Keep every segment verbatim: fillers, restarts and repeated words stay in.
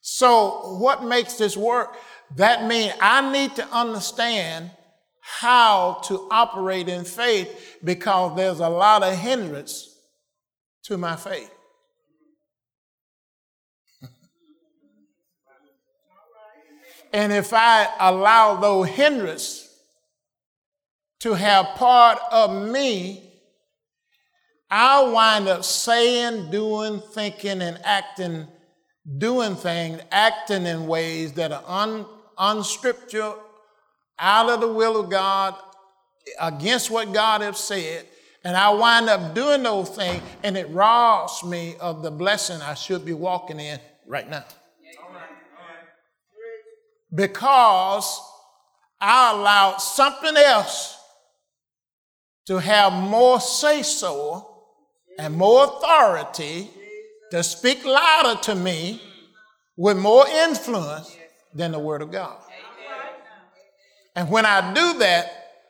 So what makes this work? That means I need to understand how to operate in faith, because there's a lot of hindrance to my faith. And if I allow those hindrances to have part of me, I'll wind up saying, doing, thinking, and acting, doing things, acting in ways that are un, unscriptural, out of the will of God, against what God has said, and I wind up doing those things, and it robs me of the blessing I should be walking in right now. Because I allowed something else to have more say-so and more authority to speak louder to me with more influence than the Word of God. And when I do that,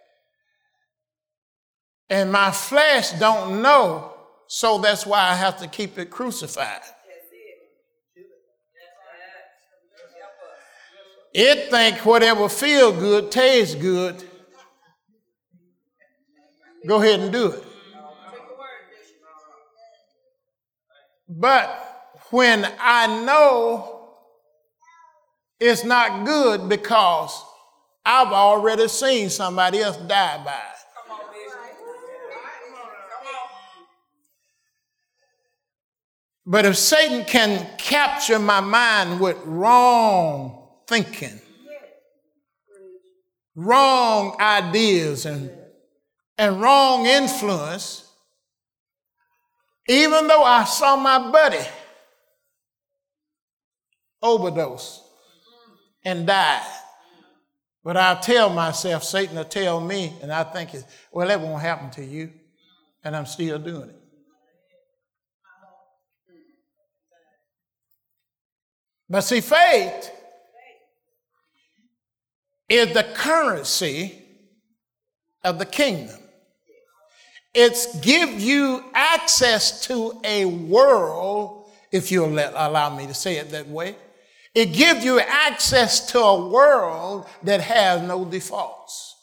and my flesh don't know, so that's why I have to keep it crucified. It think whatever feel good, tastes good. Go ahead and do it. But when I know it's not good, because I've already seen somebody else die by it. But if Satan can capture my mind with wrong thinking, wrong ideas, and, and wrong influence, even though I saw my buddy overdose and die, but I'll tell myself, Satan will tell me, and I think, well, that won't happen to you, and I'm still doing it. But see, faith is the currency of the kingdom. It's give you access to a world, if you'll let, allow me to say it that way. It gives you access to a world that has no defaults.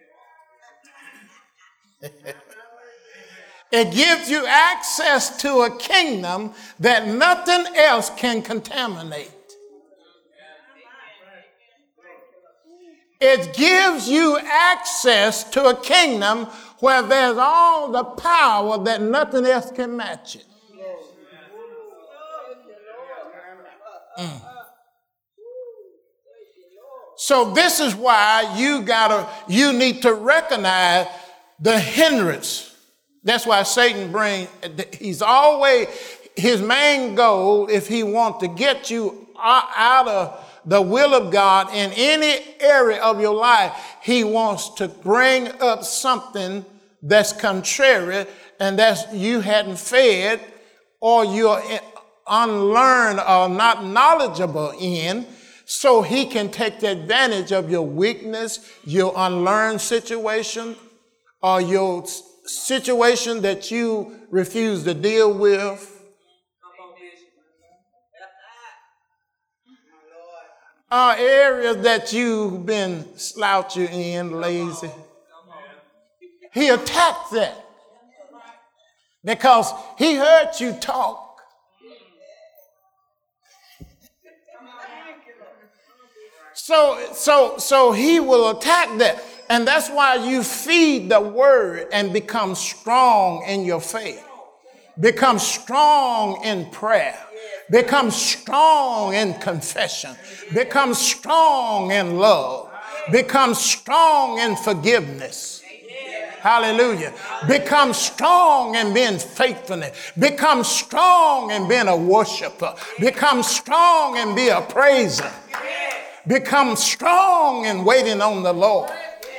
It gives you access to a kingdom that nothing else can contaminate. It gives you access to a kingdom where there's all the power that nothing else can match it. Mm. So this is why you gotta, you need to recognize the hindrance. That's why Satan brings, he's always, his main goal, if he wants to get you out of the will of God in any area of your life, he wants to bring up something that's contrary and that's you hadn't fed or you're unlearned or not knowledgeable in, so he can take advantage of your weakness, your unlearned situation, or your situation that you refuse to deal with. Are areas that you've been slouching in, lazy. He attacked that because he heard you talk. So, so, so he will attack that. And that's why you feed the word and become strong in your faith. Become strong in prayer. Become strong in confession. Become strong in love. Become strong in forgiveness. Hallelujah. Become strong in being faithfulness. Become strong in being a worshiper. Become strong in being a praiser. Become strong in waiting on the Lord.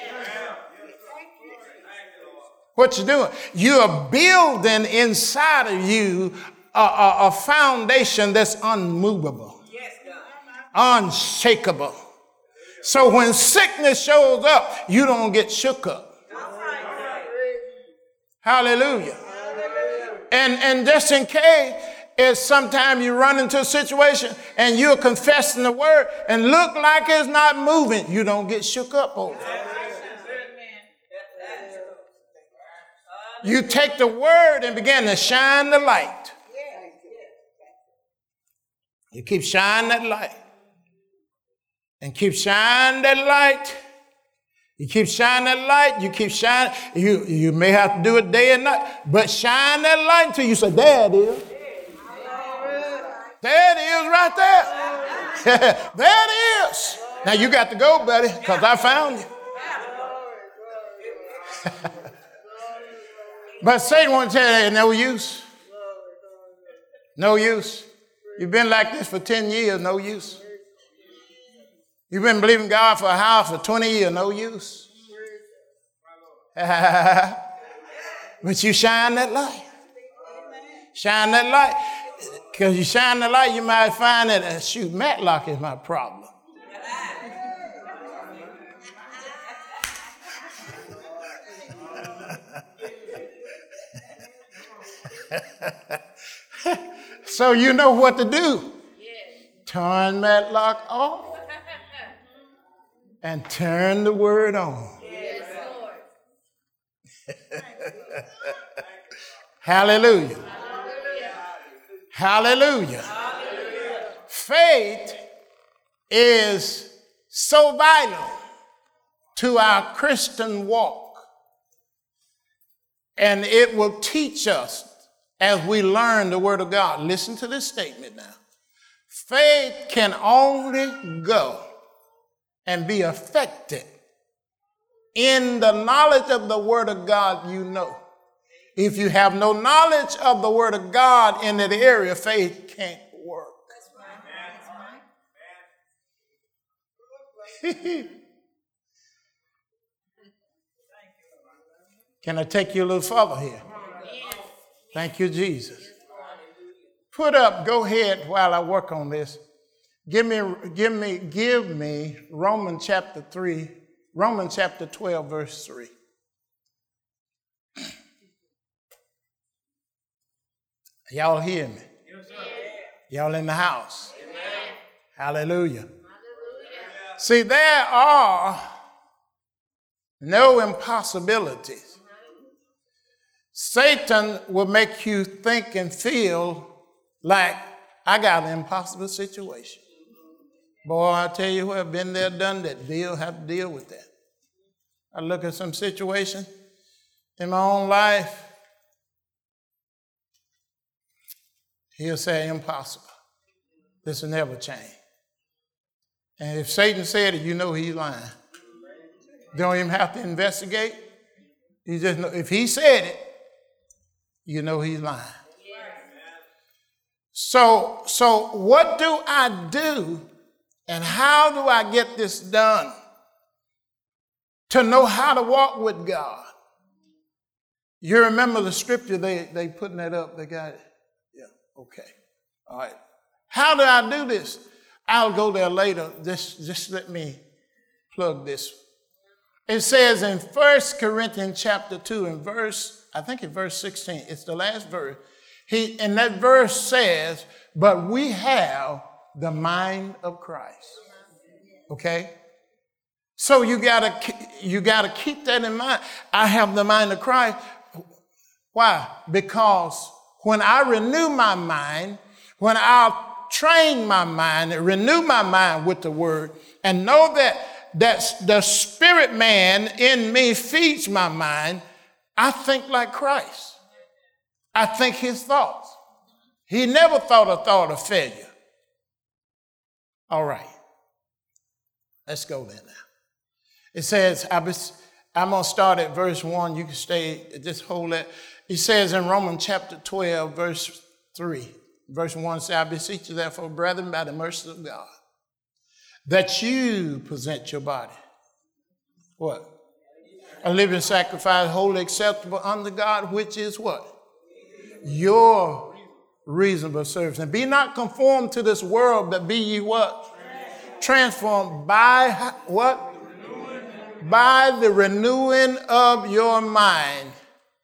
What you doing? You're building inside of you a, a, a foundation that's unmovable, unshakable. So when sickness shows up, you don't get shook up. Hallelujah. And, and just in case, is sometimes you run into a situation and you're confessing the word and look like it's not moving. You don't get shook up over it. You take the word and begin to shine the light. You keep shining that light. And keep shining that light. You keep shining that light. You keep shining. You, you may have to do it day and night. But shine that light until you say, there it is. There it is right there. There it is. Now you got to go, buddy, because I found you. But Satan wants to tell you, no use. No use. You've been like this for ten years, no use. You've been believing God for a house for twenty years, no use. But you shine that light. Shine that light. Because you shine the light, you might find that, uh, shoot, Matlock is my problem. So you know what to do. Turn Matlock off and turn the word on. Hallelujah. Hallelujah. Hallelujah. Faith is so vital to our Christian walk. And it will teach us as we learn the word of God. Listen to this statement now. Faith can only go and be affected in the knowledge of the word of God you know. If you have no knowledge of the word of God in that area, faith can't work. That's right. Can I take you a little further here? Thank you, Jesus. Put up, go ahead while I work on this. Give me, give me, give me Romans chapter three, Romans chapter twelve, verse three. Y'all hear me? Yes, sir. Y'all in the house? Amen. Hallelujah. Hallelujah. See, there are no impossibilities. Satan will make you think and feel like I got an impossible situation. Boy, I tell you what, been there, done that. Deal, have to deal with that. I look at some situation in my own life. He'll say impossible. This will never change. And if Satan said it, you know he's lying. Don't even have to investigate. You just know if he said it, you know he's lying. So, so what do I do and how do I get this done? To know how to walk with God. You remember the scripture, they, they putting that up, they got it. Okay. All right. How do I do this? I'll go there later. Just, just let me plug this. It says in First Corinthians chapter two and verse, I think in verse sixteen, it's the last verse. He, and that verse says, but we have the mind of Christ. Okay? So you gotta, you gotta keep that in mind. I have the mind of Christ. Why? Because when I renew my mind, when I train my mind, renew my mind with the word, and know that, that the spirit man in me feeds my mind, I think like Christ. I think his thoughts. He never thought a thought of failure. All right. Let's go there now. It says, I'm going to start at verse one. You can stay, just hold that. He says in Romans chapter twelve, verse three, verse one says, I beseech you therefore, brethren, by the mercy of God, that you present your body. What? A living sacrifice, wholly acceptable unto God, which is what? Your reasonable service. And be not conformed to this world, but be ye what? Transformed by what? By the renewing of your mind.